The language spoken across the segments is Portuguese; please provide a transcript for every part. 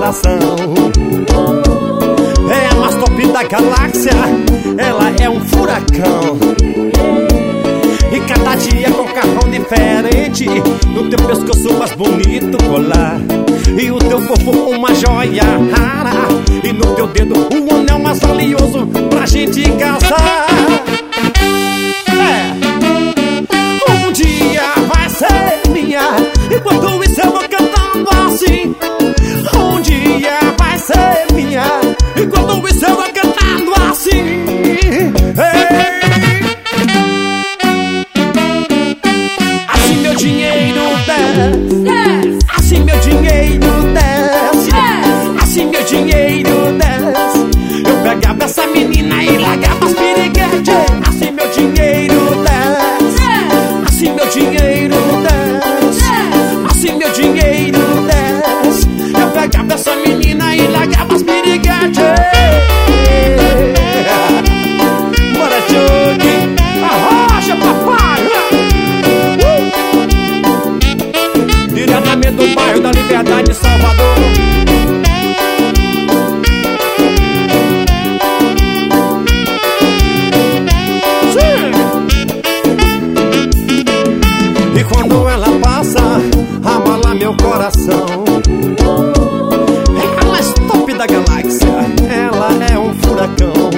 coração. É a mais top da galáxia, ela é um furacão. E cada dia com carrão diferente, no teu pescoço mais bonito colar, e o teu corpo uma joia rara, e no teu dedo um anel mais valioso pra gente casar. Um dia vai ser minha, enquanto isso eu vou cantando assim. Um dia vai ser minha, enquanto isso eu vou cantando assim. Assim meu dinheiro desce, assim meu dinheiro desce, assim meu dinheiro desce. Eu pegava essa menina e largava as piriguetes. Assim meu dinheiro desce, assim meu dinheiro desce, assim meu dinheiro desce. Eu pegava essa menina e largava as piriguetes. Bora, Chuck, arrocha, papai. Diretamente do bairro da Liberdade, Salvador. E quando ela passa, abala meu coração. É a mais top da galáxia, ela é um furacão.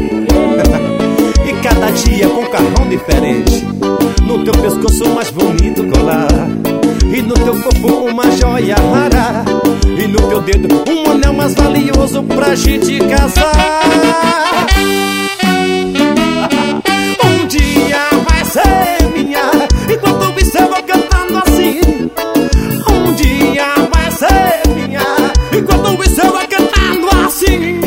E cada dia com carrão diferente, no teu pescoço mais bonito colar, e no teu corpo uma joia rara, e no teu dedo um anel mais valioso pra gente casar. Um dia vai ser minha, enquanto isso eu vou cantando assim. Um dia vai ser minha, enquanto isso eu vou cantando assim.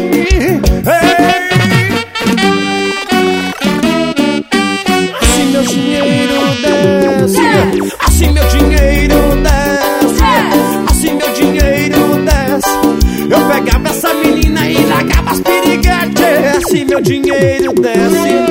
Assim meu dinheiro desce, assim meu dinheiro desce, assim meu dinheiro desce. Eu pegava essa menina e largava as piriguetes. Assim meu dinheiro desce,